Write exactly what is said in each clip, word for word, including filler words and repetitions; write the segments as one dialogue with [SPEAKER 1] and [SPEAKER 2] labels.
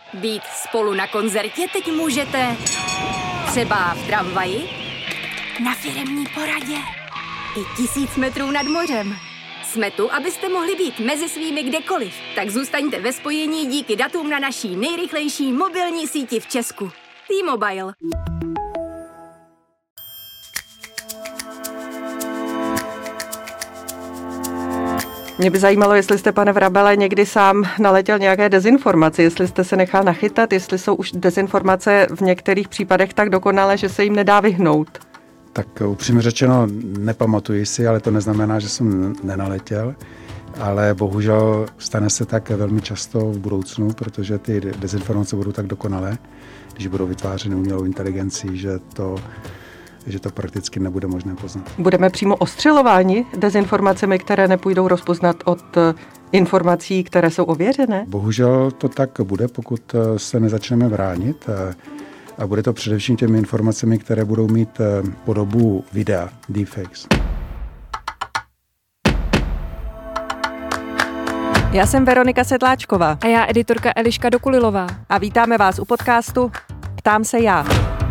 [SPEAKER 1] Být spolu na koncertě teď můžete třeba v tramvaji, na firemní poradě i tisíc metrů nad mořem. Jsme tu, abyste mohli být mezi svými kdekoliv. Tak zůstaňte ve spojení díky datům na naší nejrychlejší mobilní síti v Česku. T-Mobile.
[SPEAKER 2] Mě by zajímalo, jestli jste, pane Vrabele, někdy sám naletěl nějaké dezinformace, jestli jste se nechal nachytat, jestli jsou už dezinformace v některých případech tak dokonalé, že se jim nedá vyhnout.
[SPEAKER 3] Tak upřímně řečeno nepamatuji si, ale to neznamená, že jsem nenaletěl. Ale bohužel stane se tak velmi často v budoucnu, protože ty dezinformace budou tak dokonalé, když budou vytvářeny umělou inteligencí, že to, že to prakticky nebude možné poznat.
[SPEAKER 2] Budeme přímo ostřelováni dezinformacemi, které nepůjdou rozpoznat od informací, které jsou ověřené?
[SPEAKER 3] Bohužel to tak bude, pokud se nezačneme bránit. A bude to především těmi informacemi, které budou mít podobu videa, deepfakes.
[SPEAKER 2] Já jsem Veronika Sedláčková.
[SPEAKER 4] A já editorka Eliška Dokulilová.
[SPEAKER 2] A vítáme vás u podcastu Ptám se já.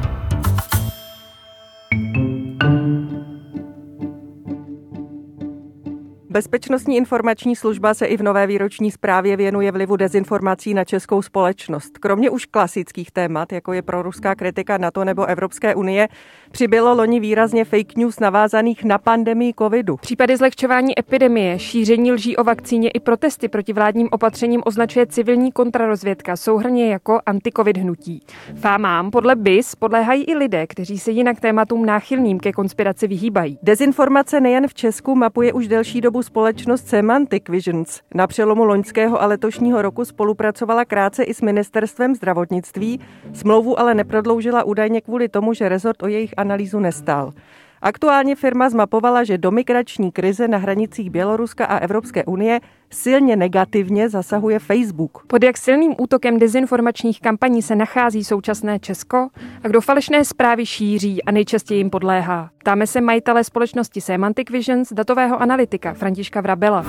[SPEAKER 2] Bezpečnostní informační služba se i v nové výroční zprávě věnuje vlivu dezinformací na českou společnost. Kromě už klasických témat, jako je proruská kritika NATO nebo Evropské unie, přibylo loni výrazně fake news navázaných na pandemii covidu.
[SPEAKER 4] Případy zlehčování epidemie, šíření lží o vakcíně i protesty proti vládním opatřením označuje civilní kontrarozvědka souhrnně jako anti-covid hnutí. Fámám podle B I S podléhají i lidé, kteří se jinak tématům náchylným ke konspiraci vyhýbají.
[SPEAKER 2] Dezinformace nejen v Česku mapuje už delší dobu společnost Semantic Visions. Na přelomu loňského a letošního roku spolupracovala krátce i s ministerstvem zdravotnictví, smlouvu ale neprodloužila údajně kvůli tomu, že rezort o jejich analýzu nestál. Aktuálně firma zmapovala, že do migrační krize na hranicích Běloruska a Evropské unie silně negativně zasahuje Facebook.
[SPEAKER 4] Pod jak silným útokem dezinformačních kampaní se nachází současné Česko a kdo falešné zprávy šíří a nejčastěji jim podléhá? Ptáme se majitele společnosti Semantic Visions, datového analytika Františka Vrabela.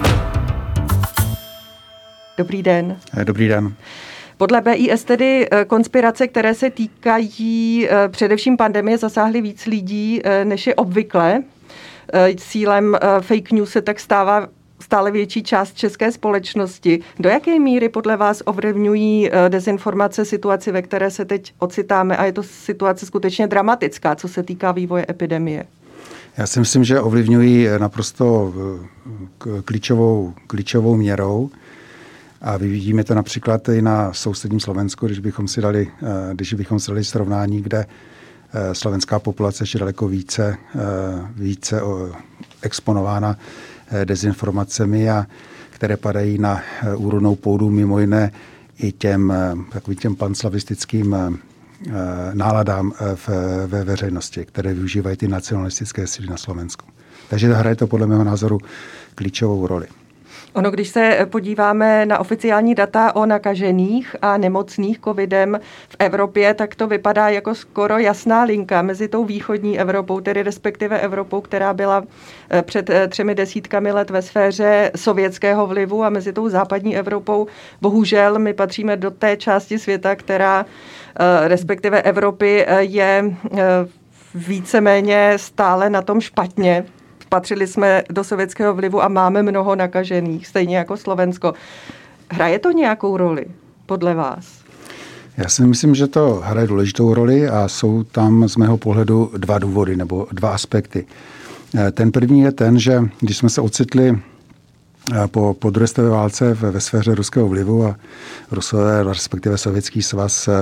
[SPEAKER 2] Dobrý den.
[SPEAKER 3] Dobrý den.
[SPEAKER 2] Podle B I S tedy konspirace, které se týkají především pandemie, zasáhly víc lidí, než je obvykle. Cílem fake news se tak stává stále větší část české společnosti. Do jaké míry podle vás ovlivňují dezinformace situaci, ve které se teď ocitáme? A je to situace skutečně dramatická, co se týká vývoje epidemie?
[SPEAKER 3] Já si myslím, že ovlivňují naprosto klíčovou, klíčovou měrou. A vidíme to například i na sousedním Slovensku, když bychom si dali, když bychom si dali srovnání, kde slovenská populace ještě daleko více, více exponována dezinformacemi, a které padají na úrodnou půdu, mimo jiné i těm takovým těm panslavistickým náladám v, ve veřejnosti, které využívají ty nacionalistické síly na Slovensku. Takže hraje to podle mého názoru klíčovou roli.
[SPEAKER 2] Ono, když se podíváme na oficiální data o nakažených a nemocných covidem v Evropě, tak to vypadá jako skoro jasná linka mezi tou východní Evropou, tedy respektive Evropou, která byla před třemi desítkami let ve sféře sovětského vlivu, a mezi tou západní Evropou. Bohužel my patříme do té části světa, která respektive Evropy je víceméně stále na tom špatně. Patřili jsme do sovětského vlivu a máme mnoho nakažených, stejně jako Slovensko. Hraje to nějakou roli, podle vás?
[SPEAKER 3] Já si myslím, že to hraje důležitou roli a jsou tam z mého pohledu dva důvody nebo dva aspekty. Ten první je ten, že když jsme se ocitli po, po druhé světové válce ve, ve sféře ruského vlivu a Rusové, respektive Sovětský svaz e,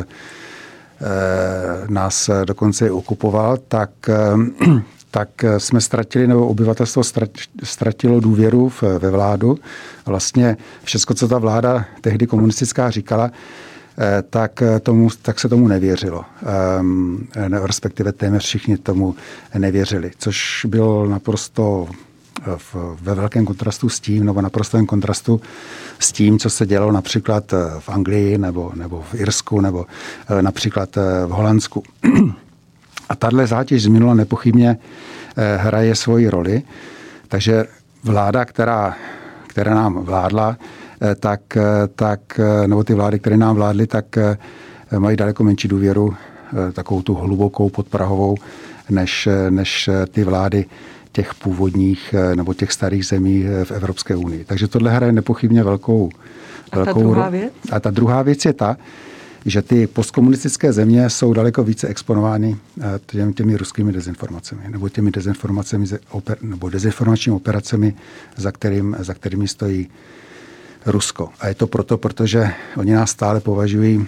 [SPEAKER 3] nás dokonce okupoval, tak tak jsme ztratili, nebo obyvatelstvo ztratilo důvěru ve vládu. Vlastně všechno, co ta vláda tehdy komunistická říkala, tak, tomu, tak se tomu nevěřilo. Respektive téměř všichni tomu nevěřili, což bylo naprosto v, ve velkém kontrastu s tím, nebo naprostém kontrastu s tím, co se dělo například v Anglii, nebo, nebo v Irsku, nebo například v Holandsku. A tahle zátěž z minula nepochybně hraje svoji roli. Takže vláda, která, která nám vládla, tak, tak, nebo ty vlády, které nám vládly, tak mají daleko menší důvěru, takovou tu hlubokou podprahovou, než, než ty vlády těch původních nebo těch starých zemí v Evropské unii. Takže tohle hraje nepochybně velkou, velkou...
[SPEAKER 2] A ta druhá věc?
[SPEAKER 3] A ta druhá věc je ta, že ty postkomunistické země jsou daleko více exponovány těmi, těmi ruskými dezinformacemi nebo těmi dezinformacemi nebo dezinformačními operacemi, za, kterým, za kterými stojí Rusko. A je to proto, protože oni nás stále považují,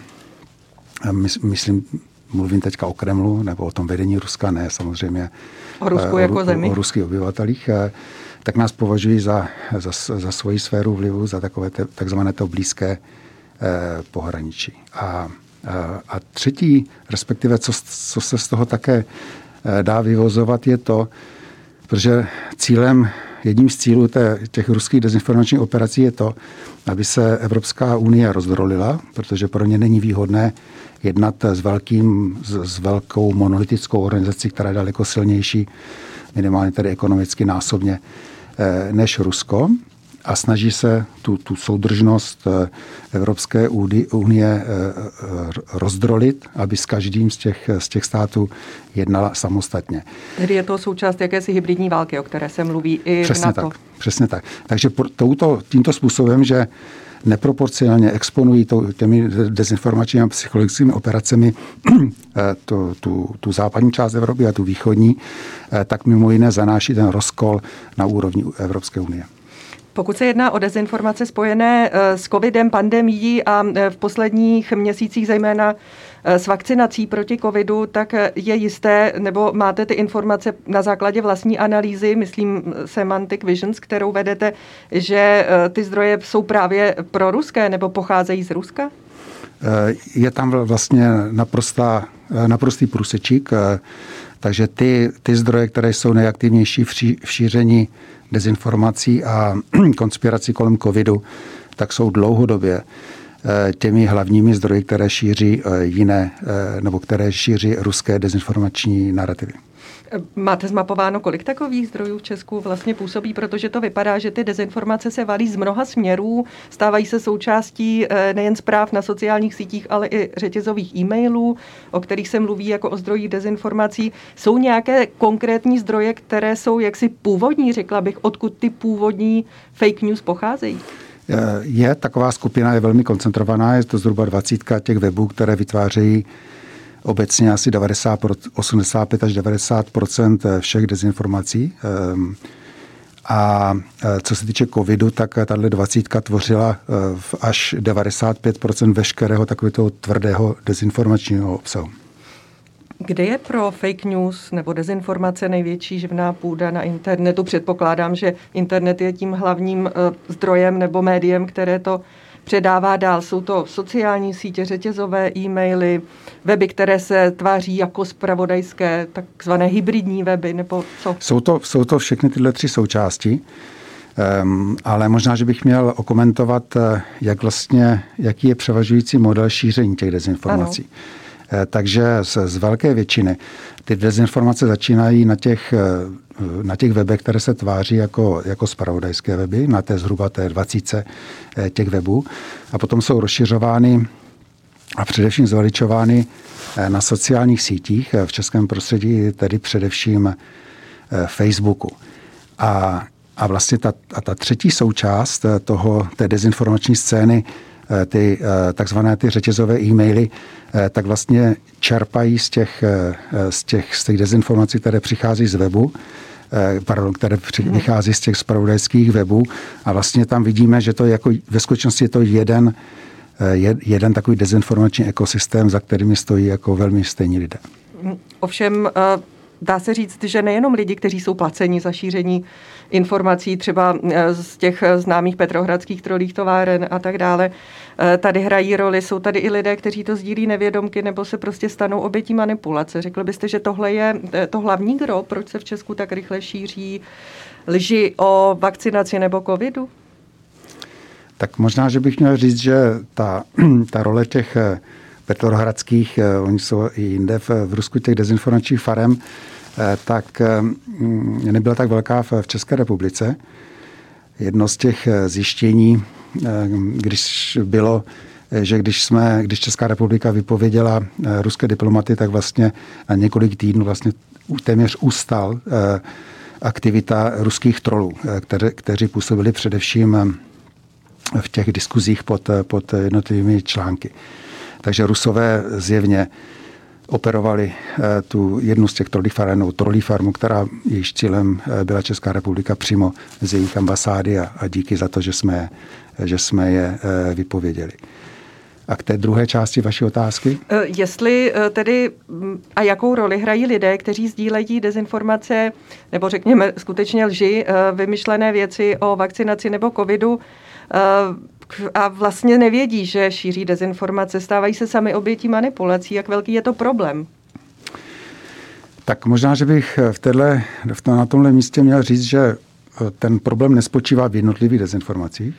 [SPEAKER 3] myslím, mluvím teďka o Kremlu nebo o tom vedení Ruska, ne samozřejmě
[SPEAKER 2] o Rusku o, jako zemi,
[SPEAKER 3] o, o ruských obyvatelích, tak nás považují za, za, za svoji sféru vlivu, za takové te, takzvané to blízké eh, pohraničí. A, a, a třetí, respektive co, co se z toho také eh, dá vyvozovat, je to, protože cílem, jedním z cílů té, těch ruských dezinformačních operací je to, aby se Evropská unie rozdrolila, protože pro ně není výhodné jednat s, velkým, s, s velkou monolitickou organizací, která je daleko silnější, minimálně tedy ekonomicky násobně, eh, než Rusko. A snaží se tu, tu soudržnost Evropské unie rozdrolit, aby s každým z těch, z těch států jednala samostatně.
[SPEAKER 2] Tedy je to součást jakési hybridní války, o které se mluví i
[SPEAKER 3] přesně
[SPEAKER 2] v NATO.
[SPEAKER 3] Tak, přesně tak. Takže touto, tímto způsobem, že neproporcionálně exponují to, těmi dezinformačními a psychologickými operacemi tu, tu, tu západní část Evropy a tu východní, tak mimo jiné zanáší ten rozkol na úrovni Evropské unie.
[SPEAKER 2] Pokud se jedná o dezinformace spojené s covidem, pandemií a v posledních měsících zejména s vakcinací proti covidu, tak je jisté, nebo máte ty informace na základě vlastní analýzy, myslím Semantic Visions, kterou vedete, že ty zdroje jsou právě proruské nebo pocházejí z Ruska?
[SPEAKER 3] Je tam vlastně naprostá, naprostý průsečík, takže ty, ty zdroje, které jsou nejaktivnější v, ší, v šíření dezinformací a konspirací kolem covidu, tak jsou dlouhodobě těmi hlavními zdroji, které šíří jiné, nebo které šíří ruské dezinformační narrativy.
[SPEAKER 2] Máte zmapováno, kolik takových zdrojů v Česku vlastně působí, protože to vypadá, že ty dezinformace se valí z mnoha směrů, stávají se součástí nejen zpráv na sociálních sítích, ale i řetězových e-mailů, o kterých se mluví jako o zdrojích dezinformací. Jsou nějaké konkrétní zdroje, které jsou jaksi původní, řekla bych, odkud ty původní fake news pocházejí?
[SPEAKER 3] Je, taková skupina je velmi koncentrovaná, je to zhruba dvacítka těch webů, které vytvářejí obecně asi devadesát, osmdesát pět až devadesát procent všech dezinformací. A co se týče covidu, tak tato dvacítka tvořila až devadesát pět procent veškerého takového tvrdého dezinformačního obsahu.
[SPEAKER 2] Kde je pro fake news nebo dezinformace největší živná půda na internetu? Předpokládám, že internet je tím hlavním zdrojem nebo médiem, které to předává dál. Jsou to sociální sítě, řetězové e-maily, weby, které se tváří jako zpravodajské, takzvané hybridní weby, nebo co? Jsou
[SPEAKER 3] to, jsou to všechny tyhle tři součásti, um, ale možná, že bych měl okomentovat, jak vlastně, jaký je převažující model šíření těch dezinformací. Ano. Takže z, z velké většiny ty dezinformace začínají na těch, na těch webech, které se tváří jako, jako zpravodajské weby, na té zhruba té dvacítce těch webů. A potom jsou rozšiřovány a především zveličovány na sociálních sítích, v českém prostředí tedy především Facebooku. A, a vlastně ta, a ta třetí součást toho, té dezinformační scény, ty takzvané ty řetězové e-maily, tak vlastně čerpají z těch, z těch, z těch dezinformací, které přichází z webu, pardon, které vychází z těch zpravodajských webů. A vlastně tam vidíme, že to je jako, ve skutečnosti je to jeden, jeden takový dezinformační ekosystém, za kterými stojí jako velmi stejní lidé.
[SPEAKER 2] Ovšem, dá se říct, že nejenom lidi, kteří jsou placeni za šíření informací, třeba z těch známých petrohradských trolích továren a tak dále, tady hrají roli. Jsou tady i lidé, kteří to sdílí nevědomky nebo se prostě stanou obětí manipulace. Řekl byste, že tohle je to hlavní gro, proč se v Česku tak rychle šíří lži o vakcinaci nebo covidu?
[SPEAKER 3] Tak možná, že bych měl říct, že ta, ta role těch petrohradských, oni jsou i jinde v, v Rusku, těch dezinformačních farem, tak nebyla tak velká v České republice. Jedno z těch zjištění když bylo, že když jsme, když Česká republika vypověděla ruské diplomaty, tak vlastně na několik týdnů vlastně téměř ustal aktivita ruských trolů, které, kteří působili především v těch diskuzích pod, pod jednotlivými články. Takže Rusové zjevně operovali tu jednu z těch trolí farem, nebo trolí farmu, která jejíž cílem byla Česká republika přímo z jejich ambasády a, a díky za to, že jsme, že jsme je vypověděli. A k té druhé části vaší otázky?
[SPEAKER 2] Jestli tedy a jakou roli hrají lidé, kteří sdílejí dezinformace nebo řekněme skutečně lži, vymyšlené věci o vakcinaci nebo covidu a vlastně nevědí, že šíří dezinformace, stávají se sami obětí manipulací. Jak velký je to problém?
[SPEAKER 3] Tak možná, že bych v téhle, na tomhle místě měl říct, že ten problém nespočívá v jednotlivých dezinformacích,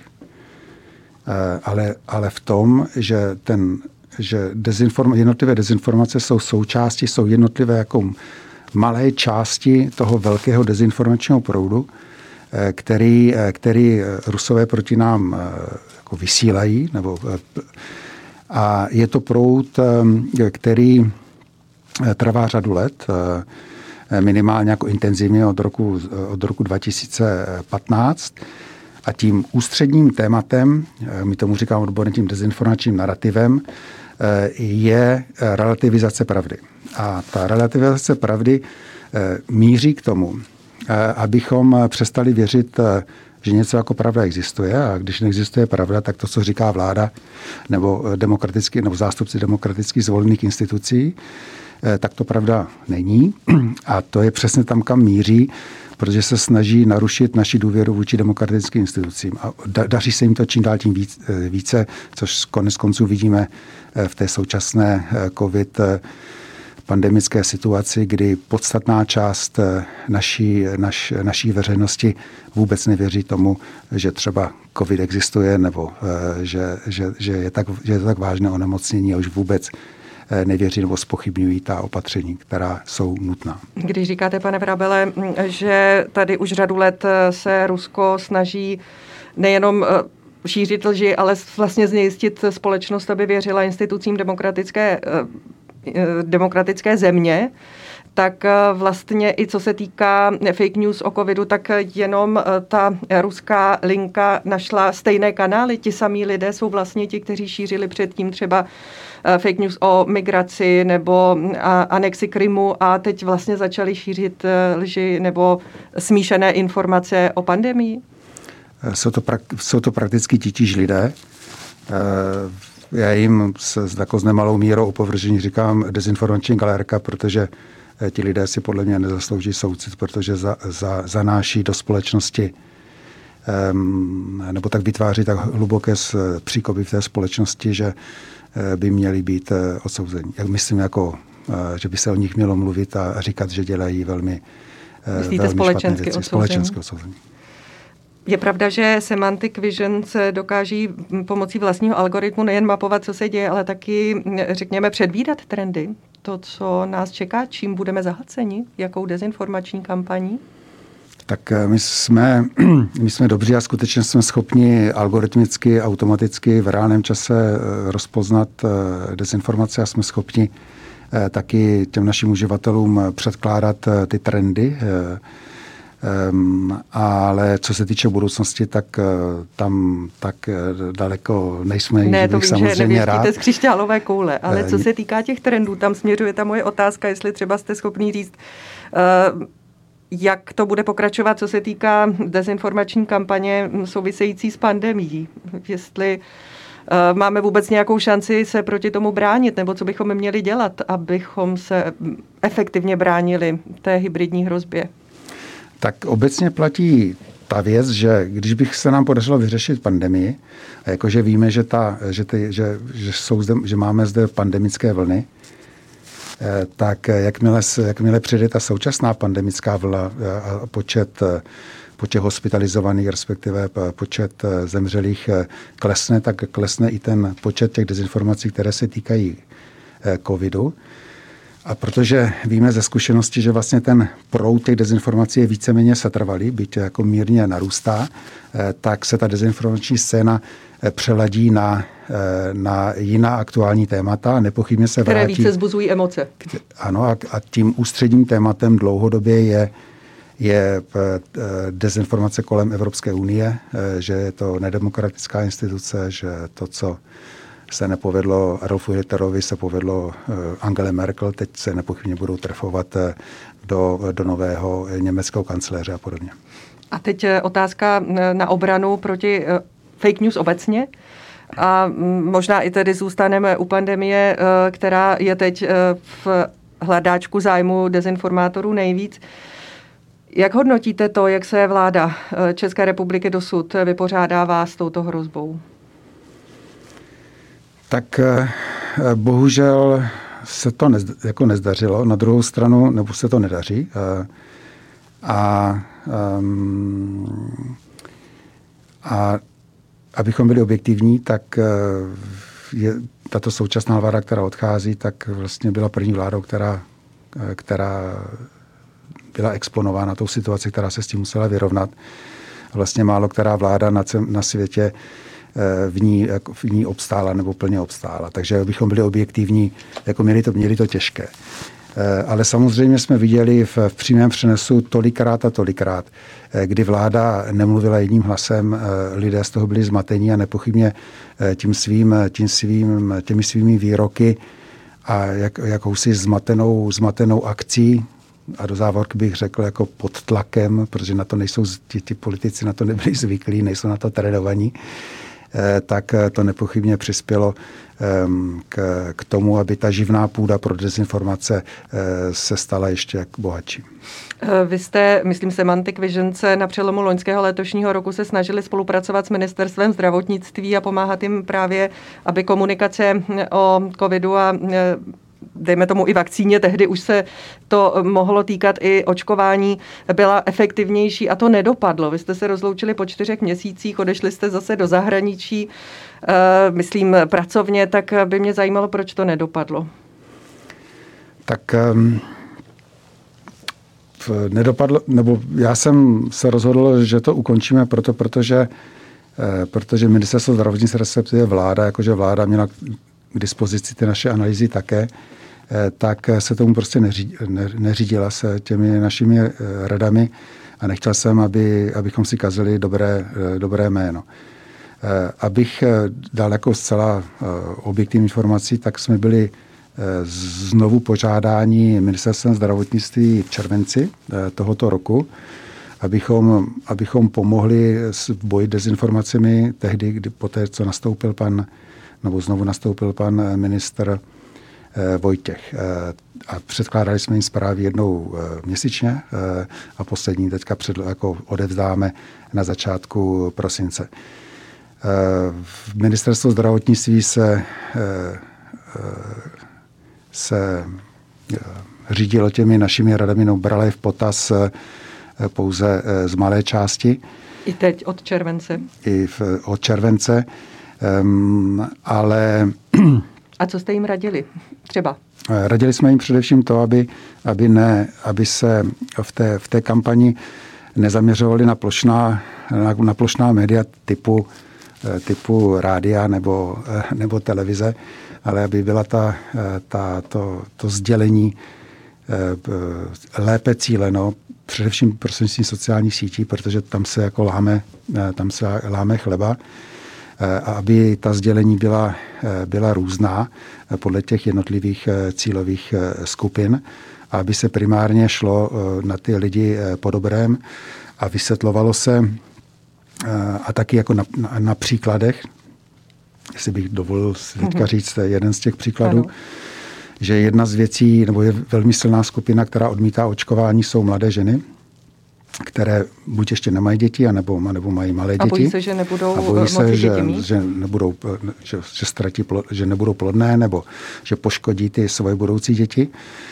[SPEAKER 3] ale, ale v tom, že, ten, že dezinform, jednotlivé dezinformace jsou součástí, jsou jednotlivé jako malé části toho velkého dezinformačního proudu, který, který Rusové proti nám jako vysílají. Nebo, a je to proud, který trvá řadu let, minimálně jako intenzivně od roku, od roku dva tisíce patnáct. A tím ústředním tématem, my tomu říkáme odborně tím dezinformačním narrativem, je relativizace pravdy. A ta relativizace pravdy míří k tomu, abychom přestali věřit, že něco jako pravda existuje, a když neexistuje pravda, tak to, co říká vláda nebo demokraticky, nebo zástupci demokraticky zvolených institucí, tak to pravda není. A to je přesně tam, kam míří, protože se snaží narušit naši důvěru vůči demokratickým institucím. A daří se jim to čím dál tím více, což konec konců vidíme v té současné covid pandemické situaci, kdy podstatná část naší, naš, naší veřejnosti vůbec nevěří tomu, že třeba covid existuje, nebo že, že, že, je, tak, že je to tak vážné onemocnění a už vůbec nevěří nebo zpochybňují ta opatření, která jsou nutná.
[SPEAKER 2] Když říkáte, pane Vrabele, že tady už řadu let se Rusko snaží nejenom šířit lži, ale vlastně znejistit společnost, aby věřila institucím demokratické, demokratické země, tak vlastně i co se týká fake news o covidu, tak jenom ta ruská linka našla stejné kanály. Ti samí lidé jsou vlastně ti, kteří šířili předtím třeba fake news o migraci nebo anexi Krymu a teď vlastně začali šířit lži nebo smíšené informace o pandemii?
[SPEAKER 3] Jsou to, prak, jsou to prakticky titíž lidé. Já jim s, jako s nemalou mírou opovržení říkám dezinformační galérka, protože ti lidé si podle mě nezaslouží soucit, protože za, za, zanáší do společnosti um, nebo tak vytváří tak hluboké příkopy v té společnosti, že by měli být odsouzeni. Jak myslím, jako, že by se o nich mělo mluvit a říkat, že dělají velmi,
[SPEAKER 2] Myslíte
[SPEAKER 3] velmi
[SPEAKER 2] společensky
[SPEAKER 3] špatné věci. Společensky odsouzení.
[SPEAKER 2] Je pravda, že Semantic Visions dokáží pomocí vlastního algoritmu nejen mapovat, co se děje, ale taky, řekněme, předvídat trendy. To, co nás čeká, čím budeme zahlceni, jakou dezinformační kampaní?
[SPEAKER 3] Tak my jsme, my jsme dobří a skutečně jsme schopni algoritmicky, automaticky v reálném čase rozpoznat dezinformace a jsme schopni taky těm našim uživatelům předkládat ty trendy. Um, ale co se týče budoucnosti, tak tam tak daleko nejsme.
[SPEAKER 2] Ne, to vím,
[SPEAKER 3] samozřejmě
[SPEAKER 2] že
[SPEAKER 3] rád.
[SPEAKER 2] z křišťálové koule, ale co se týká těch trendů, tam směřuje ta moje otázka, jestli třeba jste schopný říct, uh, jak to bude pokračovat, co se týká dezinformační kampaně související s pandemií. Jestli uh, máme vůbec nějakou šanci se proti tomu bránit, nebo co bychom měli dělat, abychom se efektivně bránili té hybridní hrozbě.
[SPEAKER 3] Tak obecně platí ta věc, že když bych se nám podařilo vyřešit pandemii, a jakože víme, že, ta, že, ty, že, že, jsou zde, že máme zde pandemické vlny, tak jakmile, jakmile přijde ta současná pandemická vlna a počet, počet hospitalizovaných, respektive počet zemřelých klesne, tak klesne i ten počet těch dezinformací, které se týkají covidu. A protože víme ze zkušenosti, že vlastně ten proud těch dezinformací je víceméně setrvalý, byť jako mírně narůstá, tak se ta dezinformační scéna přeladí na, na jiná aktuální témata. Nepochybně se
[SPEAKER 2] Které
[SPEAKER 3] vrátí,
[SPEAKER 2] více vzbuzují emoce.
[SPEAKER 3] Ano, a, a tím ústředním tématem dlouhodobě je, je dezinformace kolem Evropské unie, že je to nedemokratická instituce, že to, co se nepovedlo Adolfu Hitlerovi, se povedlo Angele Merkel, teď se nepochybně budou trefovat do, do nového německého kancléře a podobně.
[SPEAKER 2] A teď otázka na obranu proti fake news obecně. A možná i tedy zůstaneme u pandemie, která je teď v hledáčku zájmu dezinformátorů nejvíc. Jak hodnotíte to, jak se vláda České republiky dosud vypořádává s touto hrozbou?
[SPEAKER 3] Tak bohužel se to nezd, jako nezdařilo. Na druhou stranu, nebo se to nedaří. A, um, a abychom byli objektivní, tak je tato současná vláda, která odchází, tak vlastně byla první vládou, která, která byla exponována tou situací, která se s tím musela vyrovnat. Vlastně málo která vláda na, na světě v ní, v ní obstála nebo plně obstála. Takže abychom byli objektivní, jako měli to, měli to těžké. Ale samozřejmě jsme viděli v, v přímém přenesu tolikrát a tolikrát, kdy vláda nemluvila jedním hlasem, lidé z toho byli zmatení a nepochybně tím svým, tím svým, těmi svými výroky a jak, jakousi zmatenou, zmatenou akcí, a do závorky bych řekl jako pod tlakem, protože na to nejsou, ti, ti politici na to nebyli zvyklí, nejsou na to trénovaní, tak to nepochybně přispělo k, k tomu, aby ta živná půda pro dezinformace se stala ještě bohatší.
[SPEAKER 2] Vy jste, myslím, Semantic Vision se na přelomu loňského letošního roku se snažili spolupracovat s ministerstvem zdravotnictví a pomáhat jim právě, aby komunikace o covidu a dejme tomu i vakcíně, tehdy už se to mohlo týkat i očkování, byla efektivnější a to nedopadlo. Vy jste se rozloučili po čtyřech měsících, odešli jste zase do zahraničí, myslím pracovně, tak by mě zajímalo, proč to nedopadlo.
[SPEAKER 3] Tak um, nedopadlo, nebo já jsem se rozhodl, že to ukončíme proto, protože, protože ministerstvo zdravotnictví, respektive vláda, jakože vláda měla k dispozici ty naše analýzy také, tak se tomu prostě neřídila se těmi našimi radami a nechtěl jsem, aby, abychom si kazili dobré, dobré jméno. Abych dal jako zcela objektivní informaci, tak jsme byli znovu požádáni ministerstvem zdravotnictví v červenci tohoto roku, abychom, abychom pomohli v boji dezinformacemi tehdy, kdy poté, co nastoupil pan nebo znovu nastoupil pan ministr Vojtěch. A předkládali jsme jim zprávy jednou měsíčně a poslední teďka před, jako odevzdáme na začátku prosince. V ministerstvu zdravotnictví se, se řídilo těmi našimi radami, no brali v potaz pouze z malé části.
[SPEAKER 2] I teď od července.
[SPEAKER 3] I v, od července. Um, ale...
[SPEAKER 2] A co jste jim radili? Třeba?
[SPEAKER 3] Radili jsme jim především to, aby, aby, ne, aby se v té, v té kampani nezaměřovali na plošná, na, na plošná média typu, typu rádia nebo, nebo televize, ale aby byla ta, ta, to, to sdělení lépe cíleno, především prostřednictvím sociálních sítí, protože tam se jako láme, tam se láme chleba. A aby ta sdělení byla, byla různá podle těch jednotlivých cílových skupin, a aby se primárně šlo na ty lidi po dobrém a vysvětlovalo se a taky jako na, na, na příkladech, jestli bych dovolil teďka říct jeden z těch příkladů, ano. Že jedna z věcí, nebo je velmi silná skupina, která odmítá očkování, jsou mladé ženy, které buď ještě nemají děti, anebo, anebo mají malé děti. A
[SPEAKER 2] bojí se, že nebudou
[SPEAKER 3] a bojí se,
[SPEAKER 2] moci
[SPEAKER 3] že,
[SPEAKER 2] děti mít?
[SPEAKER 3] že, nebudou, že, že, ztratí, že nebudou plodné, nebo že poškodí ty svoje budoucí děti.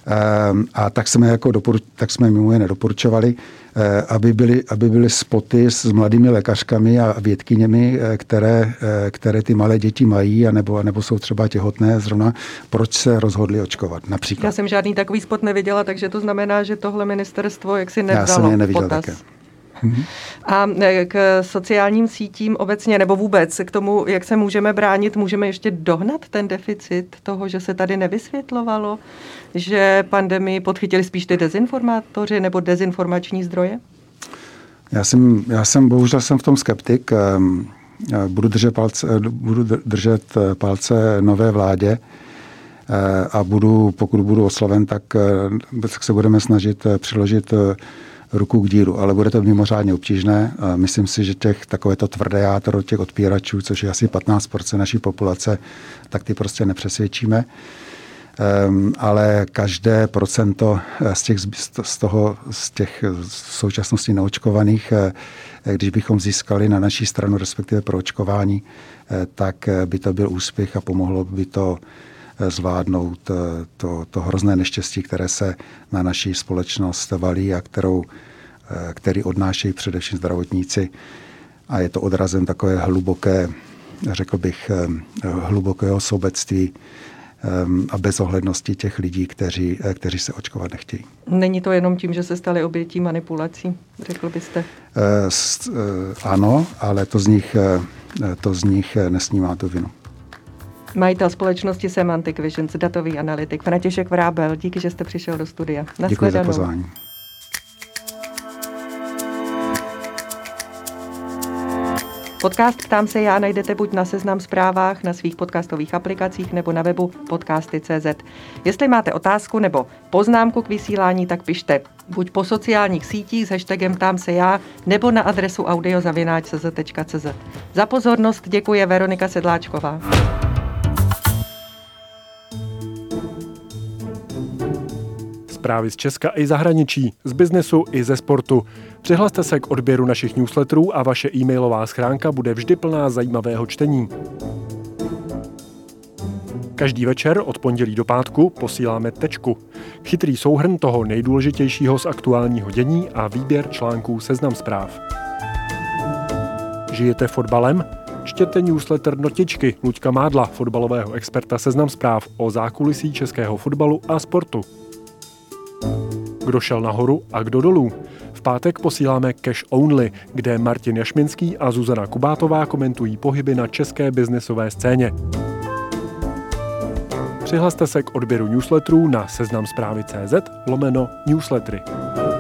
[SPEAKER 3] A tak jsme, jako doporuč, tak jsme mimo jiné doporučovali, aby byly, aby byly spoty s mladými lékařkami a vědkyněmi, které, které ty malé děti mají, anebo, anebo jsou třeba těhotné, zrovna proč se rozhodli očkovat například.
[SPEAKER 2] Já jsem žádný takový spot neviděla, takže to znamená, že tohle ministerstvo jaksi nevzalo
[SPEAKER 3] Já jsem je neviděl
[SPEAKER 2] potaz.
[SPEAKER 3] také.
[SPEAKER 2] A k sociálním sítím obecně, nebo vůbec k tomu, jak se můžeme bránit, můžeme ještě dohnat ten deficit toho, že se tady nevysvětlovalo, že pandemii podchytili spíš ty dezinformátoři nebo dezinformační zdroje?
[SPEAKER 3] Já jsem, já jsem bohužel jsem v tom skeptik. Budu držet palce, budu držet palce nové vládě a budu, pokud budu osloven, tak, tak se budeme snažit přiložit ruku k dílu, ale bude to mimořádně obtížné. Myslím si, že těch takovéto tvrdé jádro těch odpíračů, což je asi patnáct procent naší populace, tak ty prostě nepřesvědčíme. Um, ale každé procento z těch, z toho, z těch v současnosti neočkovaných, když bychom získali na naší stranu, respektive pro očkování, tak by to byl úspěch a pomohlo by to zvládnout to, to hrozné neštěstí, které se na naší společnost valí a kterou, který odnášejí především zdravotníci. A je to odrazem takové hluboké, řekl bych, hlubokého sobectví a bezohlednosti těch lidí, kteří, kteří se očkovat nechtějí.
[SPEAKER 2] Není to jenom tím, že se stali obětí manipulací, řekl byste?
[SPEAKER 3] E, ano, ale to z nich, to z nich nesnímá tu vinu.
[SPEAKER 2] Majitel společnosti Semantic Visions, datový analytik František Vrábel, díky, že jste přišel do studia.
[SPEAKER 3] Děkuji za pozvání.
[SPEAKER 2] Podcast Ptám se já najdete buď na Seznam Zprávách, na svých podcastových aplikacích nebo na webu podcasty tečka cé zet. Jestli máte otázku nebo poznámku k vysílání, tak pište buď po sociálních sítích s hashtagem Ptám se já nebo na adresu audio zavináč cé zet tečka cé zet. Za pozornost děkuje Veronika Sedláčková.
[SPEAKER 5] Zprávy z Česka i zahraničí, z biznesu i ze sportu. Přihlaste se k odběru našich newsletterů a vaše e-mailová schránka bude vždy plná zajímavého čtení. Každý večer od pondělí do pátku posíláme Tečku. Chytrý souhrn toho nejdůležitějšího z aktuálního dění a výběr článků Seznam Zpráv. Žijete fotbalem? Čtěte newsletter Notičky Luďka Mádla, fotbalového experta Seznam Zpráv o zákulisí českého fotbalu a sportu. Kdo šel nahoru a kdo dolů? V pátek posíláme Cash Only, kde Martin Jašminský a Zuzana Kubátová komentují pohyby na české biznesové scéně. Přihlaste se k odběru newsletterů na seznamzprávy tečka cé zet lomeno newslettery.